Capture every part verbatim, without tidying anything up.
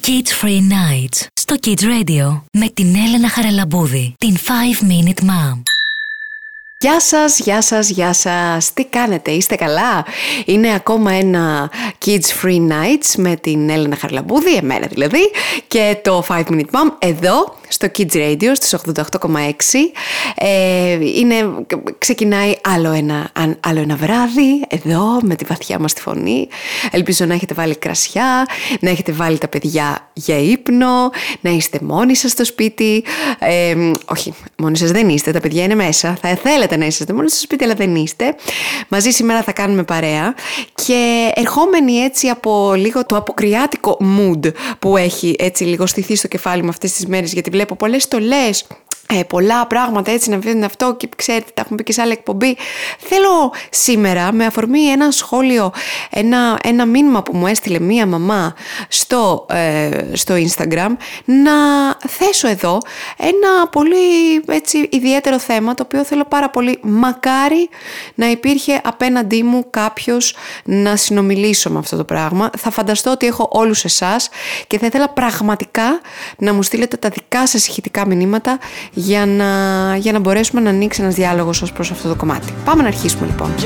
Kids Free Nights στο Kids Radio με την Έλενα Χαραλαμπούδη, την five minute mom. Γεια σας, γεια σας, γεια σας. Τι κάνετε, είστε καλά? Είναι ακόμα ένα Kids Free Nights με την Έλενα Χαραλαμπούδη, εμένα δηλαδή, και το five minute mom εδώ στο Kids Radio στις ογδόντα οκτώ κόμμα έξι. Ε, είναι, ξεκινάει άλλο ένα, άλλο ένα βράδυ εδώ με τη βαθιά μας τη φωνή. Ελπίζω να έχετε βάλει κρασιά, να έχετε βάλει τα παιδιά για ύπνο, να είστε μόνοι σας στο σπίτι. Ε, όχι, μόνοι σας δεν είστε, τα παιδιά είναι μέσα. Θα θέλετε να είσαστε μόνοι σας στο σπίτι, αλλά δεν είστε. Μαζί σήμερα θα κάνουμε παρέα και ερχόμενοι έτσι από λίγο το αποκριάτικο mood που έχει έτσι λίγο στηθεί στο κεφάλι μου αυτές τις μέρες, γιατί βλέπω πολλές στολές, ε, πολλά πράγματα έτσι να βγαίνουν αυτό και ξέρετε, τα έχουμε πει και σε άλλη εκπομπή. Θέλω σήμερα, με αφορμή ένα σχόλιο, ένα, ένα μήνυμα που μου έστειλε μία μαμά στο, ε, στο Instagram, να θέσω εδώ ένα πολύ έτσι ιδιαίτερο θέμα, το οποίο θέλω πάρα πολύ, μακάρι να υπήρχε απέναντί μου κάποιος να συνομιλήσω με αυτό το πράγμα. Θα φανταστώ ότι έχω όλους εσάς και θα ήθελα πραγματικά να μου στείλετε τα δικά σας ηχητικά μηνύματα για να, για να μπορέσουμε να ανοίξει ένας διάλογος ως προς αυτό το κομμάτι. Πάμε να αρχίσουμε λοιπόν.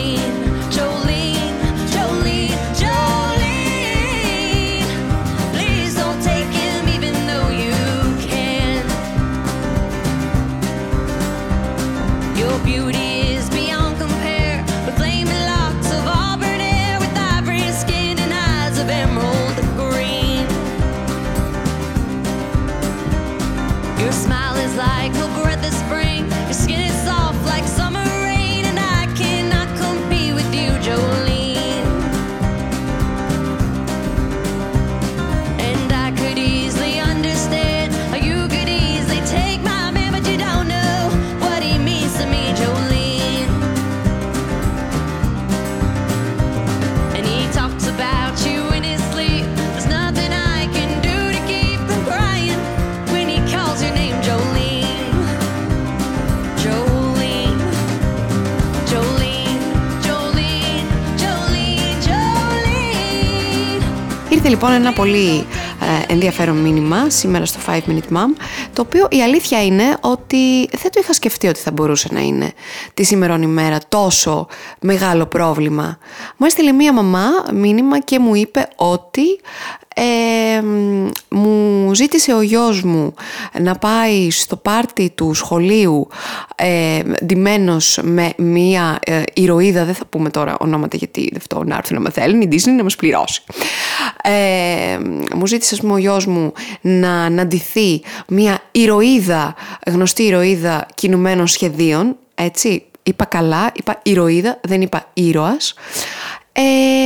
Ήρθε λοιπόν ένα πολύ ε, ενδιαφέρον μήνυμα σήμερα στο five minute mom, το οποίο η αλήθεια είναι ότι δεν το είχα σκεφτεί ότι θα μπορούσε να είναι τη σήμερον ημέρα τόσο μεγάλο πρόβλημα. Μου έστειλε μία μαμά μήνυμα και μου είπε ότι Ε, μου ζήτησε ο γιος μου να πάει στο πάρτι του σχολείου ε, ντυμένος με μία ε, ηρωίδα, δεν θα πούμε τώρα ονόματα γιατί αυτό να έρθει να μαθαίνει η Disney να μας πληρώσει. Ε, μου ζήτησε ας πούμε, ο γιος μου να, να ντυθεί μία ηρωίδα, γνωστή ηρωίδα κινουμένων σχεδίων, έτσι, είπα καλά, είπα ηρωίδα, δεν είπα ήρωας, ε,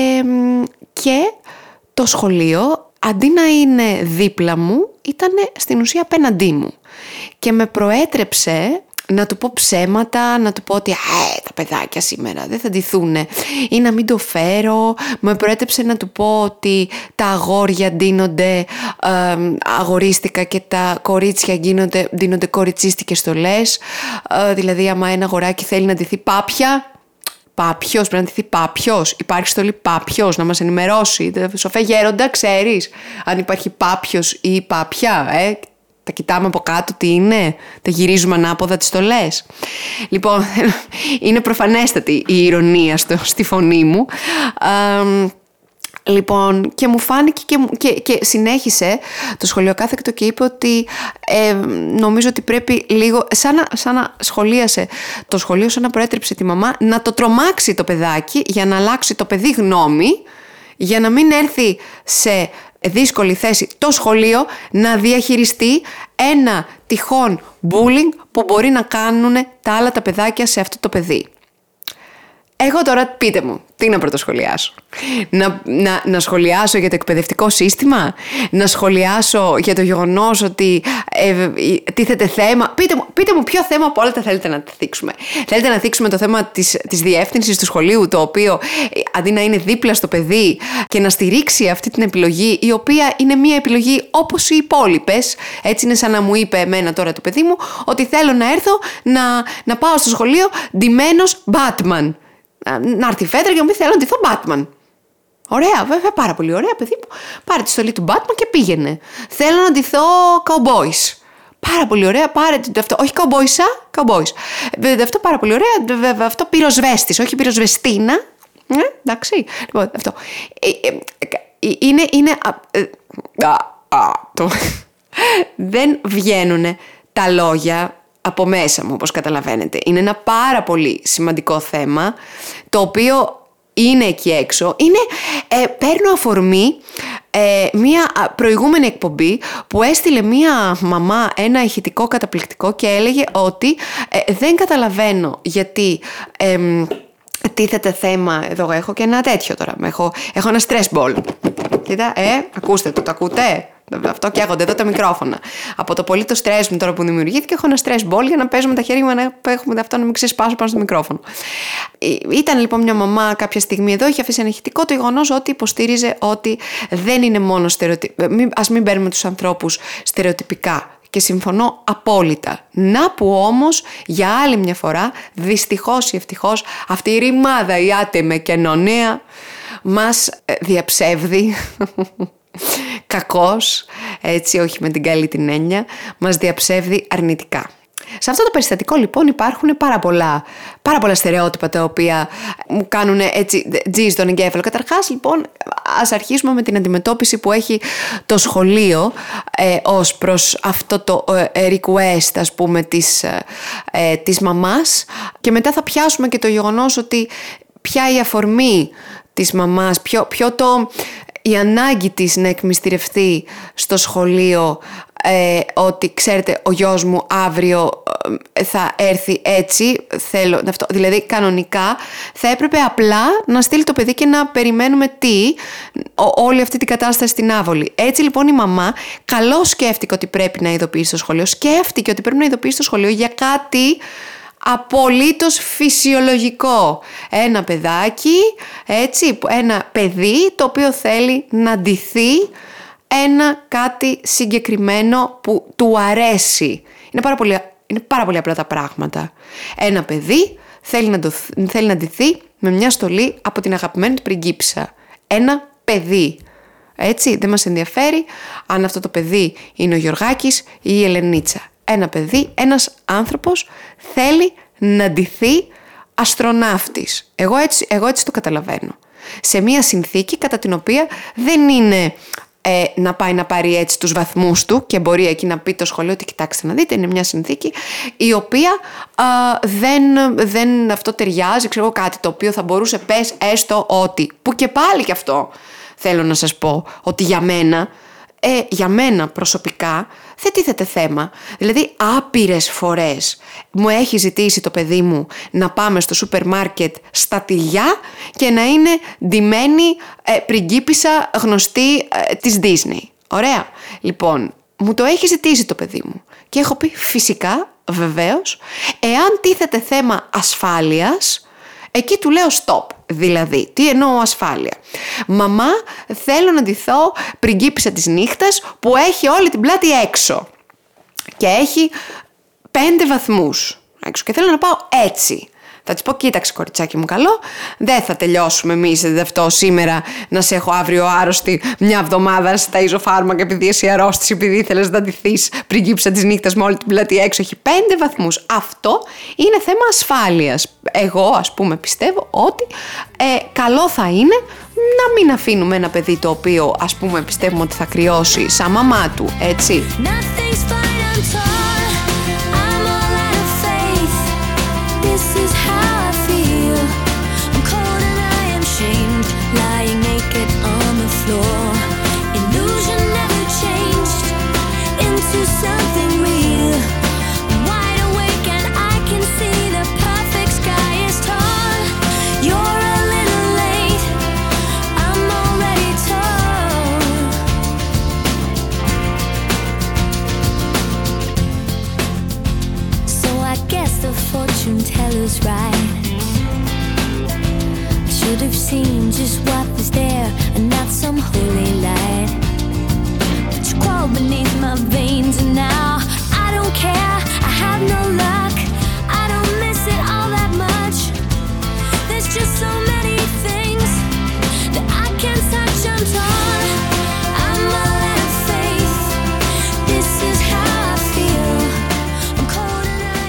και το σχολείο, αντί να είναι δίπλα μου, ήταν στην ουσία απέναντί μου. Και με προέτρεψε να του πω ψέματα, να του πω ότι τα παιδάκια σήμερα δεν θα ντυθούνε ή να μην το φέρω. Με προέτρεψε να του πω ότι τα αγόρια ντύνονται ε, αγορίστικα και τα κορίτσια γίνονται, ντύνονται κοριτσίστικες στολές. Ε, δηλαδή άμα ένα αγοράκι θέλει να ντυθεί πάπια, Πάπιος, πρέπει να ντυθεί πάπιος. Υπάρχει στολή πάπιος, να μας ενημερώσει. Σοφέ γέροντα, ξέρεις αν υπάρχει πάπιος ή πάπια, ε? Τα κοιτάμε από κάτω τι είναι, τα γυρίζουμε ανάποδα τις στολές. Λοιπόν, είναι προφανέστατη η ηρωνία στο, στη φωνή μου. Α, Λοιπόν, και μου φάνηκε και, και, και συνέχισε το σχολιοκάθεκτο και είπε ότι ε, νομίζω ότι πρέπει λίγο, σαν να, σαν να σχολίασε το σχολείο, σαν να προέτρεψε τη μαμά να το τρομάξει το παιδάκι για να αλλάξει το παιδί γνώμη, για να μην έρθει σε δύσκολη θέση το σχολείο να διαχειριστεί ένα τυχόν bullying που μπορεί να κάνουν τα άλλα τα παιδάκια σε αυτό το παιδί. Εγώ τώρα πείτε μου, τι να πρωτοσχολιάσω. Να, να, να σχολιάσω για το εκπαιδευτικό σύστημα, να σχολιάσω για το γεγονός ότι ε, τίθεται θέμα. Πείτε μου, πείτε μου ποιο θέμα από όλα τα θέλετε να θίξουμε. Θέλετε να θίξουμε το θέμα της, της διεύθυνσης του σχολείου, το οποίο αντί να είναι δίπλα στο παιδί και να στηρίξει αυτή την επιλογή, η οποία είναι μια επιλογή όπως οι υπόλοιπες. Έτσι είναι σαν να μου είπε εμένα τώρα το παιδί μου ότι θέλω να έρθω να, να πάω στο σχολείο ντυμένος Batman. Να έρθει η Φέτρα και να μου πει θέλω να ντυθώ Batman. Ωραία, βέβαια, πάρα πολύ ωραία, παιδί μου. Πάρε τη στολή του Batman και πήγαινε. Θέλω να ντυθώ cowboys. Πάρα πολύ ωραία, πάρε αυτό. Όχι cowboysa, cowboys. Αυτό πάρα πολύ ωραία. Αυτό πυροσβέστης, όχι πυροσβεστίνα. Ε, εντάξει. Λοιπόν, αυτό. Είναι. είναι α, α, το... Δεν βγαίνουν τα λόγια από μέσα μου, όπως καταλαβαίνετε. Είναι ένα πάρα πολύ σημαντικό θέμα, το οποίο είναι εκεί έξω. Είναι, ε, παίρνω αφορμή ε, μια προηγούμενη εκπομπή που έστειλε μια μαμά ένα ηχητικό καταπληκτικό και έλεγε ότι ε, δεν καταλαβαίνω γιατί... Ε, τίθεται θέμα, εδώ έχω και ένα τέτοιο τώρα, έχω, έχω ένα stress ball. Κοίτα, ε, ακούστε το, το ακούτε? Αυτό καίγονται εδώ τα μικρόφωνα. Από το πολύ το στρες μου τώρα που δημιουργήθηκε, έχω ένα stress ball για να παίζουμε τα χέρια μου, να έχουμε αυτό να μην ξεσπάσω πάνω στο μικρόφωνο. Ήταν λοιπόν μια μαμά κάποια στιγμή εδώ, είχε αφήσει ένα ηχητικό, το γεγονός ότι υποστήριζε ότι δεν είναι μόνο στερεοτυπικά. Ας μην παίρνουμε τους ανθρώπους στερεοτυπικά. Και συμφωνώ απόλυτα. Να που όμως για άλλη μια φορά, δυστυχώς ή ευτυχώς, αυτή η ρημάδα η άτεμε κοινωνία μας διαψεύδει, κακώς, έτσι όχι με την καλή την έννοια, μας διαψεύδει αρνητικά. Σε αυτό το περιστατικό λοιπόν υπάρχουν πάρα πολλά, πάρα πολλά στερεότυπα τα οποία μου κάνουν έτσι τζι στον εγκέφαλο. Καταρχάς λοιπόν ας αρχίσουμε με την αντιμετώπιση που έχει το σχολείο ε, ως προς αυτό το ε, request ας πούμε της, ε, της μαμάς, και μετά θα πιάσουμε και το γεγονός ότι ποια η αφορμή της μαμάς, ποιο, ποιο το... η ανάγκη της να εκμυστηρευτεί στο σχολείο ε, ότι ξέρετε ο γιος μου αύριο ε, θα έρθει έτσι, θέλω αυτό. Δηλαδή κανονικά θα έπρεπε απλά να στείλει το παιδί και να περιμένουμε τι, ό, όλη αυτή την κατάσταση στην άβολη. Έτσι λοιπόν η μαμά καλώς σκέφτηκε ότι πρέπει να ειδοποιήσει στο σχολείο, σκέφτηκε ότι πρέπει να ειδοποιήσει στο σχολείο για κάτι απολύτως φυσιολογικό. Ένα παιδάκι, έτσι, ένα παιδί το οποίο θέλει να ντυθεί ένα κάτι συγκεκριμένο που του αρέσει. Είναι πάρα πολύ, είναι πάρα πολύ απλά τα πράγματα. Ένα παιδί θέλει να, το, θέλει να ντυθεί με μια στολή από την αγαπημένη του πριγκίπισσα. Ένα παιδί. Έτσι, δεν μας ενδιαφέρει αν αυτό το παιδί είναι ο Γιωργάκης ή η Ελενίτσα. Ένα παιδί, ένας άνθρωπος θέλει να ντυθεί αστροναύτης. Εγώ έτσι, εγώ έτσι το καταλαβαίνω. Σε μια συνθήκη κατά την οποία δεν είναι ε, να πάει να πάρει έτσι τους βαθμούς του και μπορεί εκεί να πει το σχολείο ότι κοιτάξτε να δείτε, είναι μια συνθήκη η οποία α, δεν, δεν αυτό ταιριάζει, ξέρω κάτι το οποίο θα μπορούσε πες έστω ότι, που και πάλι και αυτό θέλω να σας πω ότι για μένα Ε, για μένα προσωπικά δεν τίθεται θέμα. Δηλαδή άπειρες φορές μου έχει ζητήσει το παιδί μου να πάμε στο σούπερ μάρκετ στα τυλιά και να είναι ντυμένη ε, πριγκίπισσα γνωστή ε, της Disney. Ωραία. Λοιπόν, μου το έχει ζητήσει το παιδί μου και έχω πει φυσικά, βεβαίως, εάν τίθεται θέμα ασφάλειας, εκεί του λέω stop. Δηλαδή, τι εννοώ ασφάλεια? Μαμά, θέλω να ντυθώ πριγκίπισσα της νύχτας που έχει όλη την πλάτη έξω και έχει πέντε βαθμούς έξω και θέλω να πάω έτσι. Θα της πω, κοίταξε κοριτσάκι μου καλό, δεν θα τελειώσουμε εμείς αυτό σήμερα να σε έχω αύριο άρρωστη μια εβδομάδα στα ιζοφάρμακα επειδή εσύ αρρώστης, επειδή ήθελες να ντυθείς πριγκίπισσα της νύχτας με όλη την πλάτη έξω, έχει πέντε βαθμούς. Αυτό είναι θέμα ασφάλειας. Εγώ ας πούμε πιστεύω ότι ε, καλό θα είναι να μην αφήνουμε ένα παιδί το οποίο ας πούμε πιστεύουμε ότι θα κρυώσει σαν μαμά του, έτσι.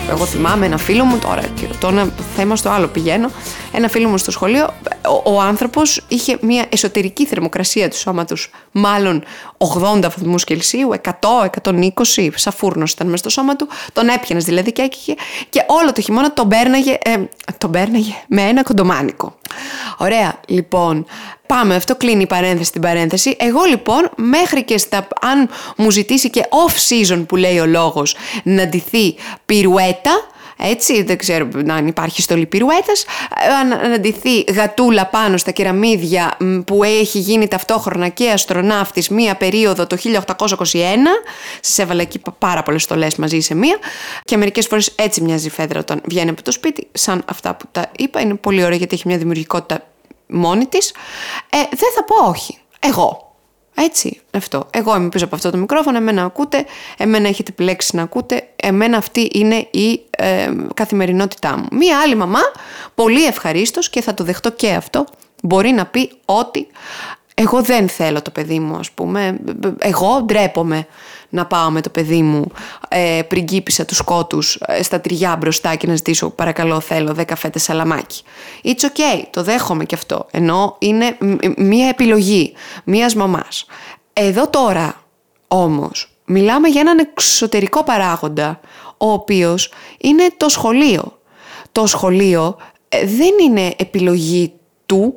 Εγώ θυμάμαι ένα φίλο μου, τώρα και το ένα θέμα στο άλλο πηγαίνω, ένα φίλο μου στο σχολείο, ο, ο άνθρωπος είχε μια εσωτερική θερμοκρασία του σώματος, μάλλον ογδόντα βαθμούς Κελσίου, εκατό, εκατόν είκοσι, σαν φούρνος ήταν μέσα στο σώμα του, τον έπιανες δηλαδή και έκαιγε και όλο το χειμώνα τον πέρναγε, ε, τον πέρναγε με ένα κοντομάνικο. Ωραία, λοιπόν, πάμε, αυτό κλείνει η παρένθεση την παρένθεση. Εγώ λοιπόν μέχρι και στα, αν μου ζητήσει και off-season που λέει ο λόγος, να ντυθεί πυρουέτα, έτσι, δεν ξέρω αν υπάρχει στολή πυρουέτας, να ντυθεί γατούλα πάνω στα κεραμίδια που έχει γίνει ταυτόχρονα και αστροναύτης μία περίοδο το χίλια οκτακόσια είκοσι ένα, σας έβαλα εκεί πάρα πολλές στολές μαζί σε μία και μερικές φορές έτσι μοιάζει η φέδρα όταν βγαίνει από το σπίτι, σαν αυτά που τα είπα, είναι πολύ ωραία γιατί έχει μια δημιουργικότητα μόνη της. Ε, δεν θα πω όχι, εγώ. Έτσι, αυτό. Εγώ είμαι πίσω από αυτό το μικρόφωνο, εμένα ακούτε, εμένα έχετε επιλέξει να ακούτε, εμένα αυτή είναι η ε, καθημερινότητά μου. Μία άλλη μαμά, πολύ ευχαρίστως και θα το δεχτώ και αυτό, μπορεί να πει ότι εγώ δεν θέλω το παιδί μου, ας πούμε, εγώ ντρέπομαι να πάω με το παιδί μου ε, πριγκίπισσα του σκότους ε, στα τριγιά μπροστά και να ζητήσω παρακαλώ θέλω δέκα φέτες σαλαμάκι. It's okay, το δέχομαι και αυτό, ενώ είναι μία επιλογή μίας μαμάς. Εδώ τώρα όμως μιλάμε για έναν εξωτερικό παράγοντα, ο οποίος είναι το σχολείο. Το σχολείο ε, δεν είναι επιλογή του,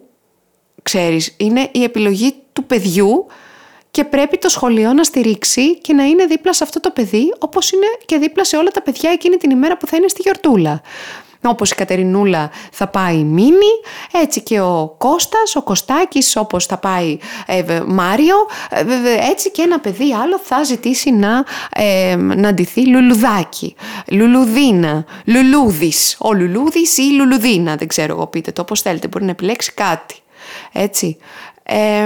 ξέρεις, είναι η επιλογή του παιδιού και πρέπει το σχολείο να στηρίξει και να είναι δίπλα σε αυτό το παιδί, όπως είναι και δίπλα σε όλα τα παιδιά εκείνη την ημέρα που θα είναι στη γιορτούλα. Όπως η Κατερινούλα θα πάει Μίνι, έτσι και ο Κώστας, ο Κωστάκης, όπως θα πάει ε, Μάριο, ε, έτσι και ένα παιδί άλλο θα ζητήσει να, ε, να ντυθεί Λουλουδάκι, Λουλουδίνα, Λουλούδης, ο Λουλούδης ή Λουλουδίνα, δεν ξέρω εγώ, πείτε το όπως θέλετε, μπορεί να επιλέξει κάτι, έτσι. Ε,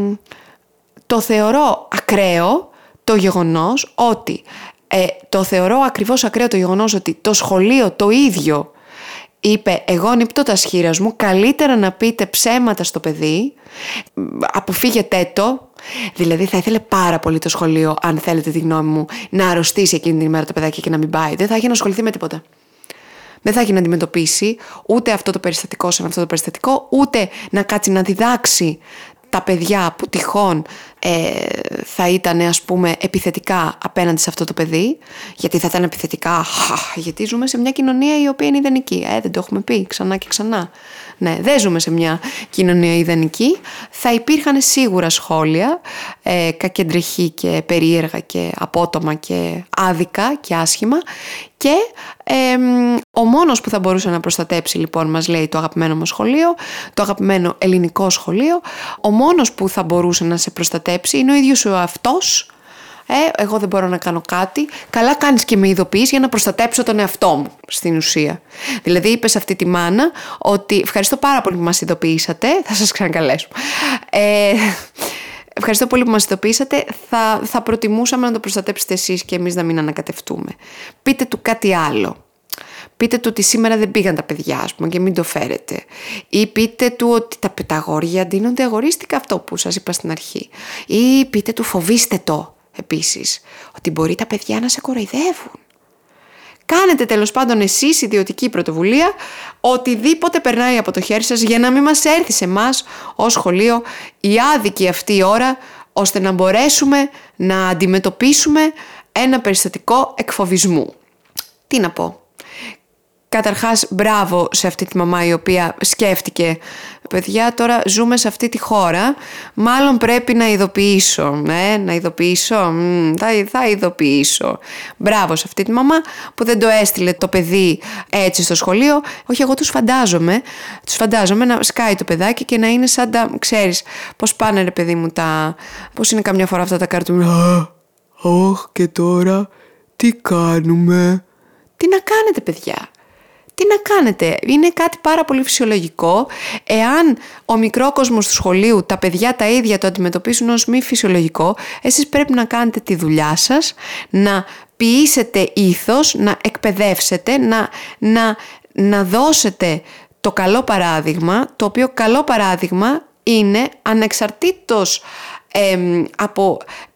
το θεωρώ ακραίο το γεγονός ότι, ε, το θεωρώ ακριβώς ακραίο το γεγονός ότι το σχολείο το ίδιο είπε εγώ νύπτω τα σχήρας μου, καλύτερα να πείτε ψέματα στο παιδί, αποφύγετε το. Δηλαδή θα ήθελε πάρα πολύ το σχολείο, αν θέλετε τη γνώμη μου, να αρρωστήσει εκείνη την ημέρα το παιδάκι και να μην πάει. Δεν θα έχει να ασχοληθεί με τίποτα. Δεν θα έχει να αντιμετωπίσει ούτε αυτό το περιστατικό σαν αυτό το περιστατικό, ούτε να κάτσει να διδάξει τα παιδιά που τυχόν ε, θα ήταν, ας πούμε, επιθετικά απέναντι σε αυτό το παιδί, γιατί θα ήταν επιθετικά, γιατί ζούμε σε μια κοινωνία η οποία είναι ιδανική. Ε, δεν το έχουμε πει ξανά και ξανά. Ναι, δεν ζούμε σε μια κοινωνία ιδανική. Θα υπήρχαν σίγουρα σχόλια, ε, κακεντρεχή και περίεργα και απότομα και άδικα και άσχημα. Και ε, ο μόνος που θα μπορούσε να προστατέψει, λοιπόν, μας λέει το αγαπημένο μου σχολείο, το αγαπημένο ελληνικό σχολείο, ο μόνος που θα μπορούσε να σε προστατέψει είναι ο ίδιος ο αυτός. Ε, εγώ δεν μπορώ να κάνω κάτι. Καλά κάνεις και με ειδοποιείς για να προστατέψω τον εαυτό μου, στην ουσία. Δηλαδή είπε σε αυτή τη μάνα ότι ευχαριστώ πάρα πολύ που μας ειδοποιήσατε, θα σας ξανακαλέσουμε. Ε, Ευχαριστώ πολύ που μας ειδοποιήσατε. Θα, θα προτιμούσαμε να το προστατέψετε εσείς και εμείς να μην ανακατευτούμε. Πείτε του κάτι άλλο. Πείτε του ότι σήμερα δεν πήγαν τα παιδιά, ας πούμε, και μην το φέρετε. Ή πείτε του ότι τα, τα αγόρια ντύνονται αγορίστικα, αυτό που σας είπα στην αρχή. Ή πείτε του φοβήστε το επίσης, ότι μπορεί τα παιδιά να σε κοροϊδεύουν. Κάνετε τέλος πάντων εσείς ιδιωτική πρωτοβουλία, οτιδήποτε περνάει από το χέρι σας για να μην μας έρθει σε εμάς ως σχολείο η άδικη αυτή η ώρα, ώστε να μπορέσουμε να αντιμετωπίσουμε ένα περιστατικό εκφοβισμού. Τι να πω. Καταρχάς, μπράβο σε αυτή τη μαμά η οποία σκέφτηκε, παιδιά, τώρα ζούμε σε αυτή τη χώρα, μάλλον πρέπει να ειδοποιήσω, ε, να ειδοποιήσω, μ, θα, θα ειδοποιήσω. Μπράβο σε αυτή τη μαμά που δεν το έστειλε το παιδί έτσι στο σχολείο. Όχι, εγώ τους φαντάζομαι, τους φαντάζομαι να σκάει το παιδάκι και να είναι σαν τα, ξέρεις, πώς πάνε ρε παιδί μου τα, πώς είναι καμιά φορά αυτά τα καρτούν. Αχ, και τώρα τι κάνουμε. Τι να κάνετε, παιδιά. Τι να κάνετε, είναι κάτι πάρα πολύ φυσιολογικό. Εάν ο μικρόκοσμος του σχολείου, τα παιδιά τα ίδια το αντιμετωπίσουν ως μη φυσιολογικό, εσείς πρέπει να κάνετε τη δουλειά σας, να ποιήσετε ήθος, να εκπαιδεύσετε, να, να, να δώσετε το καλό παράδειγμα, το οποίο καλό παράδειγμα είναι ανεξαρτήτως Ε, από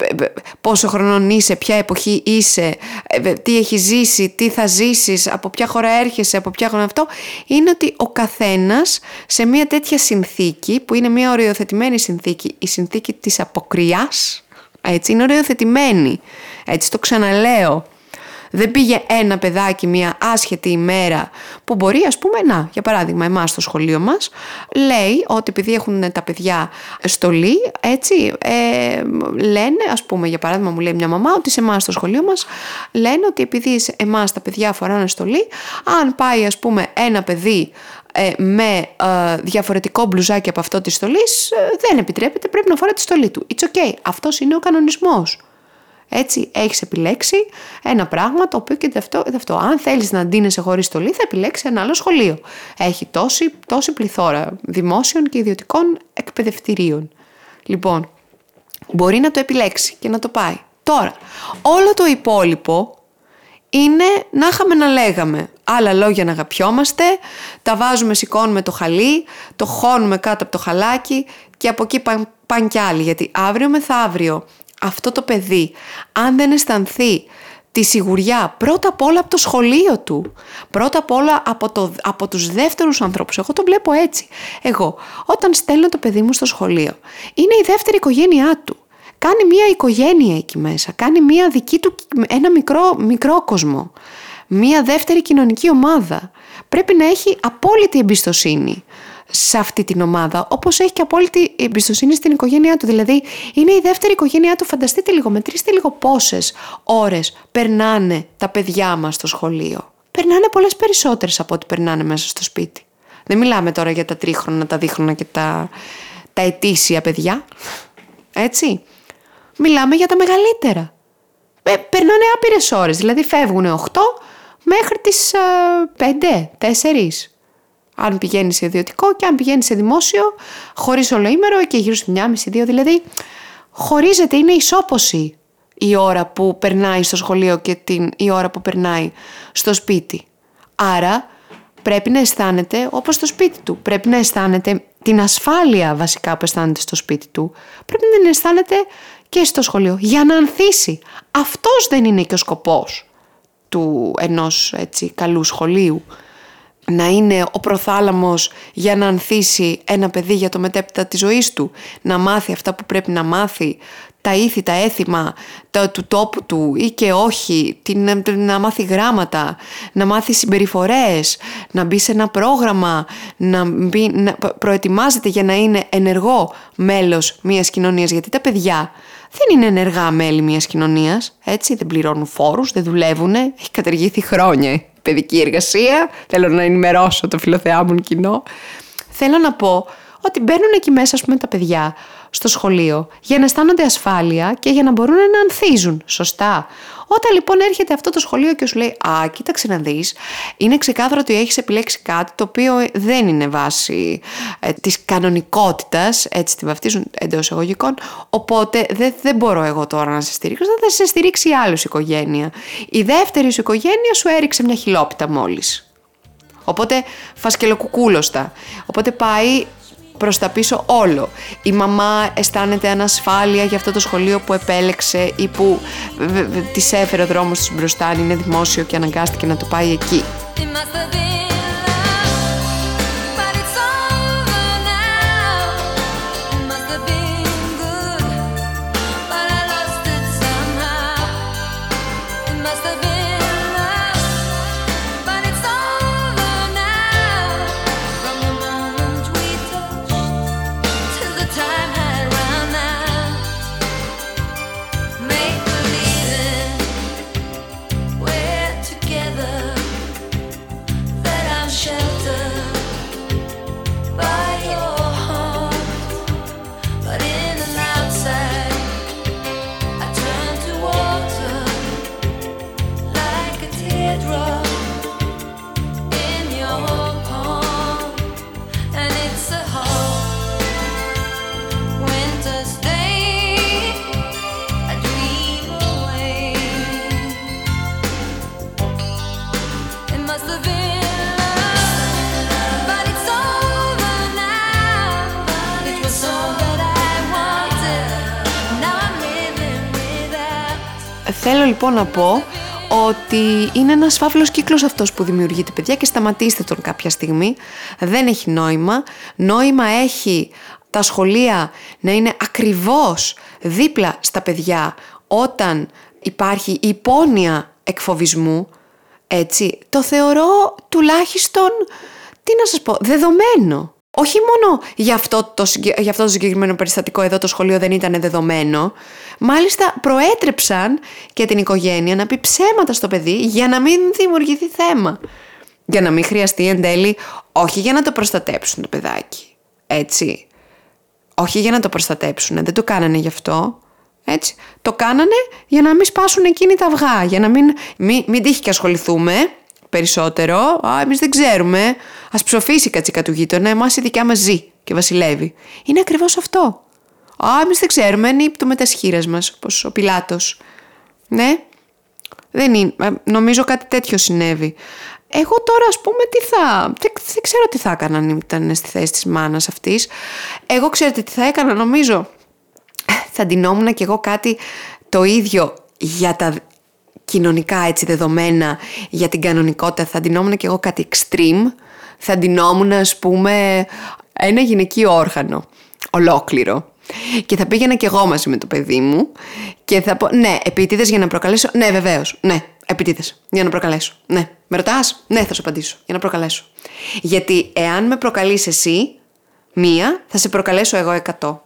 πόσο χρονών είσαι, ποια εποχή είσαι, ε, τι έχεις ζήσει, τι θα ζήσεις, από ποια χώρα έρχεσαι, από ποια χώρα αυτό, είναι ότι ο καθένας σε μια τέτοια συνθήκη που είναι μια οριοθετημένη συνθήκη, η συνθήκη της αποκριάς, έτσι, είναι οριοθετημένη, έτσι το ξαναλέω. Δεν πήγε ένα παιδάκι μια άσχετη ημέρα που μπορεί, ας πούμε, να, για παράδειγμα, εμάς στο σχολείο μας, λέει ότι επειδή έχουν τα παιδιά στολή, έτσι, ε, λένε, ας πούμε, για παράδειγμα, μου λέει μια μαμά ότι σε εμάς στο σχολείο μας λένε ότι επειδή σε εμάς τα παιδιά φοράνε στολή, αν πάει, ας πούμε, ένα παιδί ε, με ε, διαφορετικό μπλουζάκι από αυτό της στολής, ε, δεν επιτρέπεται, πρέπει να φοράει τη στολή του. It's okay. Αυτός είναι ο κανονισμός. Έτσι, έχεις επιλέξει ένα πράγμα το οποίο και αυτό, αυτό. Αν θέλεις να ντύνεσαι χωρίς στολή, θα επιλέξεις ένα άλλο σχολείο. Έχει τόση, τόση πληθώρα δημόσιων και ιδιωτικών εκπαιδευτηρίων. Λοιπόν, μπορεί να το επιλέξει και να το πάει. Τώρα, όλο το υπόλοιπο είναι να είχαμε να λέγαμε. Άλλα λόγια να αγαπιόμαστε, τα βάζουμε, σηκώνουμε το χαλί, το χώνουμε κάτω από το χαλάκι και από εκεί πάνε παν κι άλλοι. Γιατί αύριο μεθαύριο αυτό το παιδί, αν δεν αισθανθεί τη σιγουριά πρώτα απ' όλα από το σχολείο του, πρώτα απ' όλα από, το, από τους δεύτερους ανθρώπους, εγώ το βλέπω έτσι. Εγώ όταν στέλνω το παιδί μου στο σχολείο, είναι η δεύτερη οικογένειά του. Κάνει μια οικογένεια εκεί μέσα, κάνει μια δική του, ένα μικρό, μικρό κόσμο, μια δεύτερη κοινωνική ομάδα. Πρέπει να έχει απόλυτη εμπιστοσύνη σε αυτή την ομάδα, όπως έχει και απόλυτη εμπιστοσύνη στην οικογένειά του. Δηλαδή, είναι η δεύτερη οικογένειά του. Φανταστείτε λίγο, μετρήστε λίγο πόσες ώρες περνάνε τα παιδιά μας στο σχολείο. Περνάνε πολλές περισσότερες από ό,τι περνάνε μέσα στο σπίτι. Δεν μιλάμε τώρα για τα τρίχρονα, τα δίχρονα και τα, τα ετήσια παιδιά. Έτσι. Μιλάμε για τα μεγαλύτερα. Ε, περνάνε άπειρες ώρες. Δηλαδή, φεύγουν οκτώ μέχρι τις ε, πέντε, τέσσερις. Αν πηγαίνει σε ιδιωτικό και αν πηγαίνει σε δημόσιο, χωρίς ολοήμερο και γύρω στις μία και μισή, δύο. Δηλαδή, χωρίζεται, είναι ισόποση η ώρα που περνάει στο σχολείο και την, η ώρα που περνάει στο σπίτι. Άρα, πρέπει να αισθάνεται όπως στο σπίτι του. Πρέπει να αισθάνεται την ασφάλεια βασικά που αισθάνεται στο σπίτι του. Πρέπει να την αισθάνεται και στο σχολείο για να ανθίσει. Αυτός δεν είναι και ο σκοπός του ενός έτσι, καλού σχολείου. Να είναι ο προθάλαμος για να ανθίσει ένα παιδί για το μετέπειτα της ζωής του, να μάθει αυτά που πρέπει να μάθει, τα ήθη, τα έθιμα τα, του τόπου του ή και όχι, την, να μάθει γράμματα, να μάθει συμπεριφορές, να μπει σε ένα πρόγραμμα, να, μπει, να προετοιμάζεται για να είναι ενεργό μέλος μιας κοινωνίας, γιατί τα παιδιά δεν είναι ενεργά μέλη μιας κοινωνίας, έτσι, δεν πληρώνουν φόρους, δεν δουλεύουν, έχει καταργηθεί χρόνια παιδική εργασία, θέλω να ενημερώσω το φιλοθεάμουν κοινό. Θέλω να πω ότι μπαίνουν εκεί μέσα, ας πούμε, τα παιδιά στο σχολείο για να αισθάνονται ασφάλεια και για να μπορούν να ανθίζουν, σωστά. Όταν λοιπόν έρχεται αυτό το σχολείο και σου λέει «Α, κοίταξε να δεις», είναι ξεκάθαρο ότι έχεις επιλέξει κάτι το οποίο δεν είναι βάση ε, της κανονικότητας, έτσι τη βαφτίζουν εντός εισαγωγικών, οπότε δεν, δεν μπορώ εγώ τώρα να σε στηρίξω, θα σε στηρίξει η άλλη σου οικογένεια. Η δεύτερη σου οικογένεια σου έριξε μια χιλόπιτα μόλις. Οπότε φασκελοκουκούλωστα. Οπότε πάει προς τα πίσω όλο. Η μαμά αισθάνεται ανασφάλεια για αυτό το σχολείο που επέλεξε ή που της έφερε ο δρόμος της μπροστά, είναι δημόσιο και αναγκάστηκε να το πάει εκεί. Θέλω λοιπόν να πω ότι είναι ένας φαύλος κύκλος αυτός που δημιουργείται, παιδιά, και σταματήστε τον κάποια στιγμή. Δεν έχει νόημα. Νόημα έχει τα σχολεία να είναι ακριβώς δίπλα στα παιδιά όταν υπάρχει υπόνοια εκφοβισμού. Έτσι, το θεωρώ τουλάχιστον, τι να σας πω, δεδομένο. Όχι μόνο για αυτό, το, για αυτό το συγκεκριμένο περιστατικό εδώ το σχολείο δεν ήταν δεδομένο, μάλιστα προέτρεψαν και την οικογένεια να πει ψέματα στο παιδί για να μην δημιουργηθεί θέμα. Για να μην χρειαστεί εν τέλει, όχι για να το προστατέψουν το παιδάκι, έτσι. Όχι για να το προστατέψουν, δεν το κάνανε γι' αυτό, έτσι. Το κάνανε για να μην σπάσουν εκείνοι τα αυγά, για να μην, μην, μην τύχει και ασχοληθούμε περισσότερο. Α, εμείς δεν ξέρουμε. Ας ψοφήσει η κατσίκα του γείτονα, εμάς η δικιά μας ζει και βασιλεύει. Είναι ακριβώς αυτό. Α, εμείς δεν ξέρουμε, νύπτουμε τα σχήρας μας, όπως ο Πιλάτος. Ναι, δεν είναι. Νομίζω κάτι τέτοιο συνέβη. Εγώ τώρα, ας πούμε, τι θα... Δεν, δεν ξέρω τι θα έκανα αν ήταν στη θέση της μάνας αυτής. Εγώ ξέρετε τι θα έκανα, νομίζω. Θα ντυνόμουν κι εγώ κάτι το ίδιο για τα κοινωνικά έτσι δεδομένα, για την κανονικότητα. Θα ντυνόμουν κι εγώ κάτι extreme. Θα ντυνόμουν, ας πούμε, ένα γυναικείο όργανο ολόκληρο. Και θα πήγαινα κι εγώ μαζί με το παιδί μου και θα πω, ναι, επίτηδες για να προκαλέσω. Ναι, βεβαίως, ναι, επίτηδες για να προκαλέσω. Ναι, με ρωτάς, ναι, θα σου απαντήσω, για να προκαλέσω. Γιατί εάν με προκαλείς εσύ μία, θα σε προκαλέσω εγώ εκατό.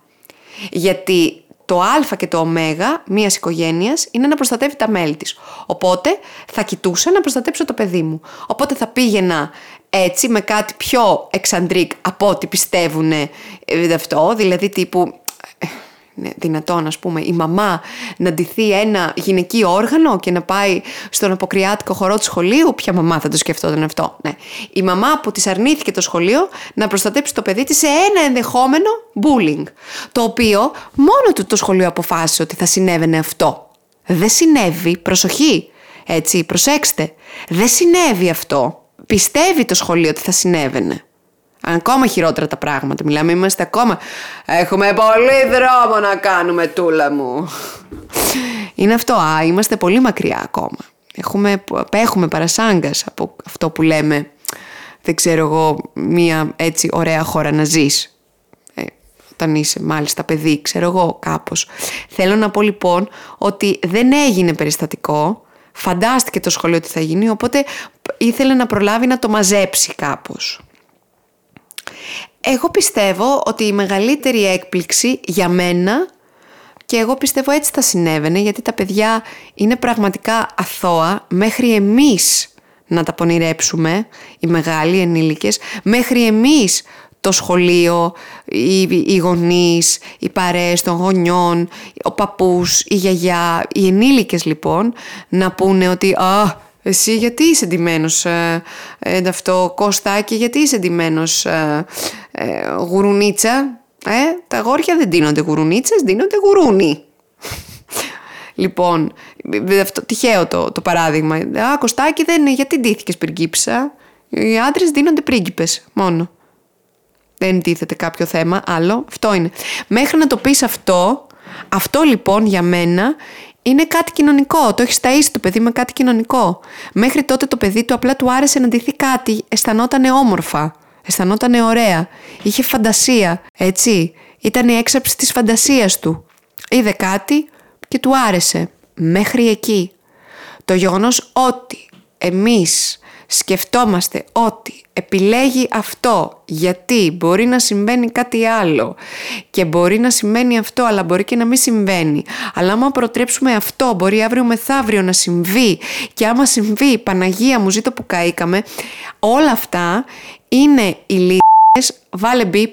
Γιατί το α και το ω μιας οικογένειας είναι να προστατεύει τα μέλη της. Οπότε θα κοιτούσα να προστατέψω το παιδί μου. Οπότε θα πήγαινα έτσι με κάτι πιο εξαντρίκ από ό,τι πιστεύουν αυτό, δηλαδή τύπου... Είναι δυνατόν, ας πούμε, η μαμά να ντυθεί ένα γυναικείο όργανο και να πάει στον αποκριάτικο χορό του σχολείου. Ποια μαμά θα το σκεφτόταν αυτό? Ναι. Η μαμά που της αρνήθηκε το σχολείο να προστατέψει το παιδί της σε ένα ενδεχόμενο bullying. Το οποίο μόνο του το σχολείο αποφάσισε ότι θα συνέβαινε αυτό. Δεν συνέβη, προσοχή, έτσι, προσέξτε. Δεν συνέβη αυτό. Πιστεύει το σχολείο ότι θα συνέβαινε. Ακόμα χειρότερα τα πράγματα. Μιλάμε, είμαστε ακόμα. Έχουμε πολύ δρόμο να κάνουμε, τούλα μου. Είναι αυτό. Α, είμαστε πολύ μακριά ακόμα. Έχουμε, έχουμε παρασάγκας από αυτό που λέμε, δεν ξέρω εγώ, μία έτσι ωραία χώρα να ζεις. Ε, όταν είσαι μάλιστα παιδί, ξέρω εγώ, κάπως. Θέλω να πω λοιπόν ότι δεν έγινε περιστατικό. Φαντάστηκε το σχολείο τι θα γίνει, οπότε ήθελε να προλάβει να το μαζέψει κάπως. Εγώ πιστεύω ότι η μεγαλύτερη έκπληξη για μένα, και εγώ πιστεύω έτσι θα συνέβαινε, γιατί τα παιδιά είναι πραγματικά αθώα μέχρι εμείς να τα πονηρέψουμε, οι μεγάλοι ενήλικες, μέχρι εμείς το σχολείο, οι, οι γονείς, οι παρέες των γονιών, ο παππούς, η γιαγιά, οι ενήλικες λοιπόν, να πούνε ότι «Α, εσύ γιατί είσαι ντυμένος ε, ε, αυτό, Κωστάκι, γιατί είσαι ντυμένος ε, ε, γουρουνίτσα, ε, τα αγόρια δεν ντύνονται γουρουνίτσες, ντύνονται γουρούνι». Λοιπόν, αυτό, τυχαίο το, το παράδειγμα. «Α, Κωστάκι, δεν είναι, γιατί ντύθηκες πριγκίπισσα? Οι άντρες ντύνονται πρίγκιπες μόνο». Δεν τίθεται κάποιο θέμα άλλο, αυτό είναι. Μέχρι να το πεις αυτό, αυτό λοιπόν για μένα είναι κάτι κοινωνικό. Το έχει ταΐσει το παιδί με κάτι κοινωνικό. Μέχρι τότε το παιδί του απλά του άρεσε να ντυθεί κάτι, αισθανόταν όμορφα, αισθανόταν ωραία, είχε φαντασία, έτσι. Ήταν η έξαψη της φαντασίας του. Είδε κάτι και του άρεσε. Μέχρι εκεί. Το γεγονός ότι εμείς σκεφτόμαστε ότι επιλέγει αυτό γιατί μπορεί να συμβαίνει κάτι άλλο και μπορεί να συμβαίνει αυτό αλλά μπορεί και να μην συμβαίνει, αλλά άμα προτρέψουμε αυτό μπορεί αύριο μεθαύριο να συμβεί και άμα συμβεί, Παναγία μου ζήτω που καήκαμε, όλα αυτά είναι οι λύσεις, βάλε μπιπ,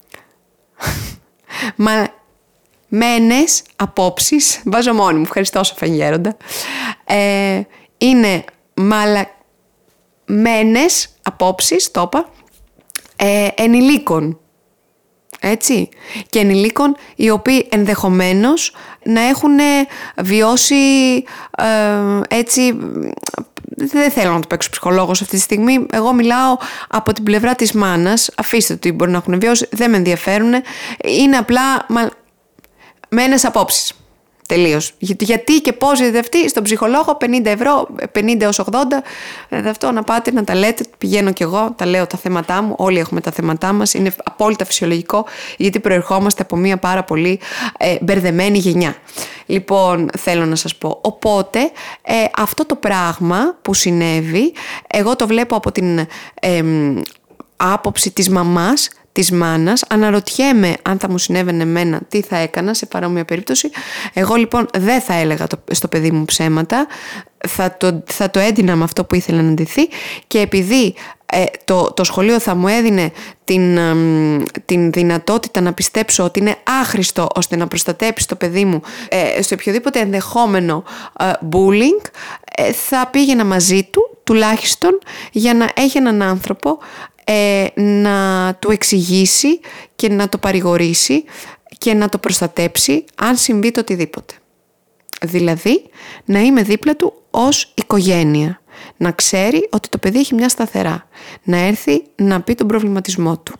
μα μένες απόψεις, βάζω μόνη μου, ευχαριστώ Σοφία Γέροντα, ε, είναι μαλα μένες απόψεις, το είπα, ε, ενηλίκων. Έτσι. Και ενηλίκων οι οποίοι ενδεχομένως να έχουν βιώσει ε, έτσι, δεν θέλω να το παίξω ψυχολόγος αυτή τη στιγμή, εγώ μιλάω από την πλευρά της μάνας, αφήστε το τι μπορεί να έχουν βιώσει, δεν με ενδιαφέρουν, είναι απλά μα, μένες απόψεις. Τελείως. Γιατί και πώς είδατε αυτή, στον ψυχολόγο πενήντα ευρώ, πενήντα έως ογδόντα, αυτό να πάτε να τα λέτε, πηγαίνω κι εγώ, τα λέω τα θέματά μου, όλοι έχουμε τα θέματά μας, είναι απόλυτα φυσιολογικό, γιατί προερχόμαστε από μια πάρα πολύ ε, μπερδεμένη γενιά. Λοιπόν, θέλω να σας πω, οπότε ε, αυτό το πράγμα που συνέβη, εγώ το βλέπω από την ε, άποψη της μαμάς, της μάνας. Αναρωτιέμαι αν θα μου συνέβαινε εμένα τι θα έκανα σε παρόμοια περίπτωση. Εγώ λοιπόν δεν θα έλεγα το, στο παιδί μου ψέματα, θα το, θα το έντυνα με αυτό που ήθελα να ντυθεί, και επειδή ε, το, το σχολείο θα μου έδινε την, ε, την δυνατότητα να πιστέψω ότι είναι άχρηστο ώστε να προστατέψει το παιδί μου ε, στο οποιοδήποτε ενδεχόμενο ε, bullying, ε, θα πήγαινα μαζί του τουλάχιστον για να έχει έναν άνθρωπο Ε, να του εξηγήσει και να το παρηγορήσει και να το προστατέψει αν συμβεί το οτιδήποτε. Δηλαδή να είμαι δίπλα του ως οικογένεια, να ξέρει ότι το παιδί έχει μια σταθερά, να έρθει να πει τον προβληματισμό του.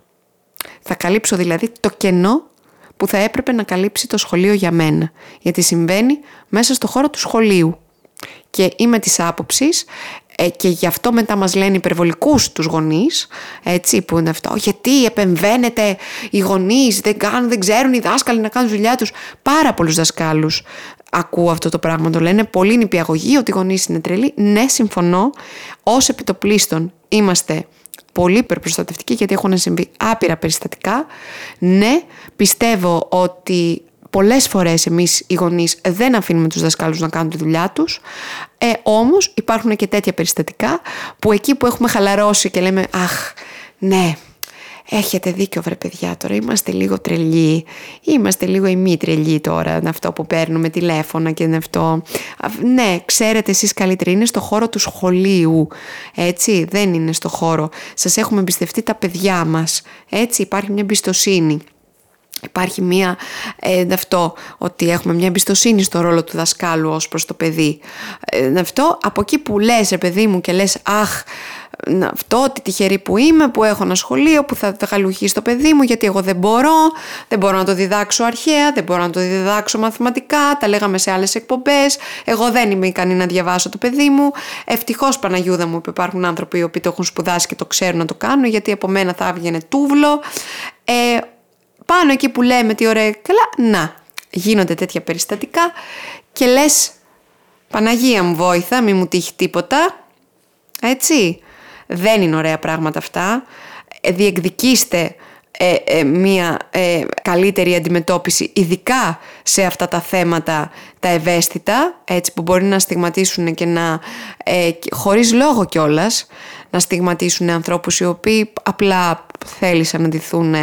Θα καλύψω δηλαδή το κενό που θα έπρεπε να καλύψει το σχολείο για μένα, γιατί συμβαίνει μέσα στο χώρο του σχολείου. Και είμαι της άποψης, ε, και γι' αυτό μετά μας λένε υπερβολικούς τους γονείς, έτσι, που είναι αυτό, γιατί επεμβαίνετε οι γονείς, δεν κάνουν, δεν ξέρουν οι δάσκαλοι να κάνουν δουλειά τους. Πάρα πολλούς δασκάλους ακούω αυτό το πράγμα, το λένε, πολύ νηπιαγωγή, ότι οι γονείς είναι τρελοί. Ναι, συμφωνώ, ως επιτοπλίστων είμαστε πολύ υπερπροστατευτικοί, γιατί έχουν συμβεί άπειρα περιστατικά. Ναι, πιστεύω ότι πολλές φορές εμείς οι γονείς δεν αφήνουμε τους δασκάλους να κάνουν τη δουλειά τους, ε, όμως υπάρχουν και τέτοια περιστατικά που εκεί που έχουμε χαλαρώσει και λέμε «Αχ, ναι, έχετε δίκιο βρε παιδιά, τώρα είμαστε λίγο τρελοί, είμαστε λίγο ημί τρελοί τώρα, αυτό που παίρνουμε τηλέφωνα και είναι αυτό». Ναι, ξέρετε εσείς καλύτερα, είναι στο χώρο του σχολείου, έτσι, δεν είναι στο χώρο. Σας έχουμε εμπιστευτεί τα παιδιά μας, έτσι, υπάρχει μια εμπιστοσύνη. Υπάρχει μια, ε, αυτό, ότι έχουμε μια εμπιστοσύνη στο ρόλο του δασκάλου ως προς το παιδί. Ε, αυτό, από εκεί που λες ρε παιδί μου και λες αχ, αυτό, τι τυχερή που είμαι, που έχω ένα σχολείο που θα, θα γαλουχίσει το παιδί μου, γιατί εγώ δεν μπορώ, δεν μπορώ να το διδάξω αρχαία, δεν μπορώ να το διδάξω μαθηματικά, τα λέγαμε σε άλλες εκπομπές, εγώ δεν είμαι ικανή να διαβάσω το παιδί μου. Ευτυχώς Παναγιούδα μου που υπάρχουν άνθρωποι οι οποίοι το έχουν σπουδάσει και το ξέρουν να το κάνουν, γιατί από μένα θα έβγαινε τούβλο. Ε, Πάνω εκεί που λέμε τι ωραία, καλά, να, γίνονται τέτοια περιστατικά και λες Παναγία μου βόηθα, μη μου τύχει τίποτα, έτσι, δεν είναι ωραία πράγματα αυτά, διεκδικήστε ε, ε, μια ε, καλύτερη αντιμετώπιση, ειδικά σε αυτά τα θέματα τα ευαίσθητα, έτσι, που μπορεί να στιγματίσουν και να, ε, χωρίς λόγο κιόλας, να στιγματίσουν ανθρώπους οι οποίοι απλά θέλησαν να ντυθούν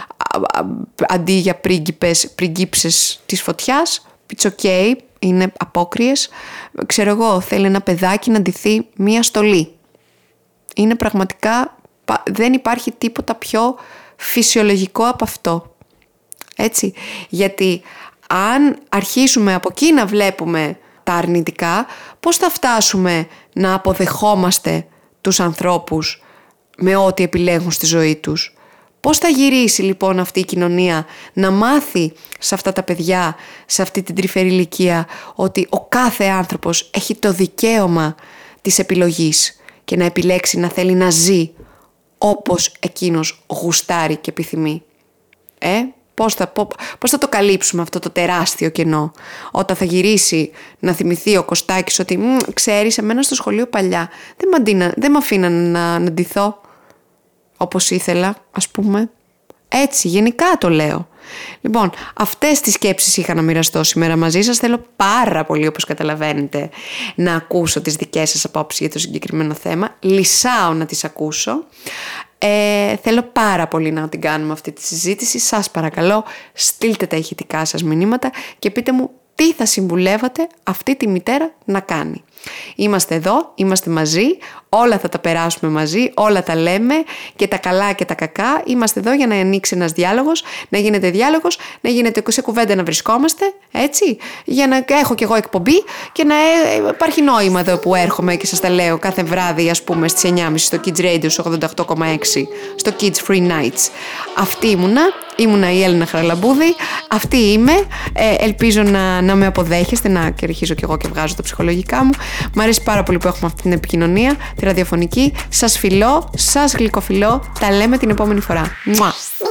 αντί για πρίγκιπες, πριγκίψες της φωτιάς. It's okay, είναι απόκριες. Ξέρω εγώ, θέλει ένα παιδάκι να ντυθεί μία στολή. Είναι πραγματικά, δεν υπάρχει τίποτα πιο φυσιολογικό από αυτό. Έτσι, γιατί αν αρχίσουμε από εκεί να βλέπουμε τα αρνητικά, πώς θα φτάσουμε να αποδεχόμαστε τους ανθρώπους με ό,τι επιλέγουν στη ζωή τους? Πώς θα γυρίσει λοιπόν αυτή η κοινωνία να μάθει σε αυτά τα παιδιά, σε αυτή την τρυφερή ηλικία, ότι ο κάθε άνθρωπος έχει το δικαίωμα της επιλογής και να επιλέξει να θέλει να ζει όπως εκείνος γουστάρει και επιθυμεί? Ε, πώς θα, πώς θα το καλύψουμε αυτό το τεράστιο κενό όταν θα γυρίσει να θυμηθεί ο Κωστάκης ότι ξέρεις, εμένα στο σχολείο παλιά δεν μ' αντίνα, δεν μ' αφήναν να, να ντυθώ όπως ήθελα, ας πούμε. Έτσι, γενικά το λέω. Λοιπόν, αυτές τις σκέψεις είχα να μοιραστώ σήμερα μαζί σας. Θέλω πάρα πολύ, όπως καταλαβαίνετε, να ακούσω τις δικές σας απόψεις για το συγκεκριμένο θέμα. Λυσάω να τις ακούσω. Ε, θέλω πάρα πολύ να την κάνουμε αυτή τη συζήτηση. Σας παρακαλώ, στείλτε τα ηχητικά σας μηνύματα και πείτε μου τι θα συμβουλεύατε αυτή τη μητέρα να κάνει. Είμαστε εδώ, είμαστε μαζί, όλα θα τα περάσουμε μαζί, όλα τα λέμε και τα καλά και τα κακά. Είμαστε εδώ για να ανοίξει ένας διάλογος, να γίνεται διάλογος, να γίνεται σε κουβέντα να βρισκόμαστε, έτσι, για να έχω κι εγώ εκπομπή και να υπάρχει νόημα εδώ που έρχομαι και σας τα λέω κάθε βράδυ, ας πούμε, στις εννιά και μισή στο Kids Radio ογδόντα οκτώ κόμμα έξι, στο Kids Free Nights. Αυτή ήμουνα, Ήμουνα η Έλληνα Χαραλαμπούδη, αυτή είμαι, ε, ελπίζω να, να με αποδέχεστε, να κερχίζω κι εγώ και βγάζω τα ψυχολογικά μου. Μ' αρέσει πάρα πολύ που έχουμε αυτή την επικοινωνία, τη ραδιοφωνική. Σας φιλώ, σας γλυκοφιλώ, τα λέμε την επόμενη φορά. Μουα.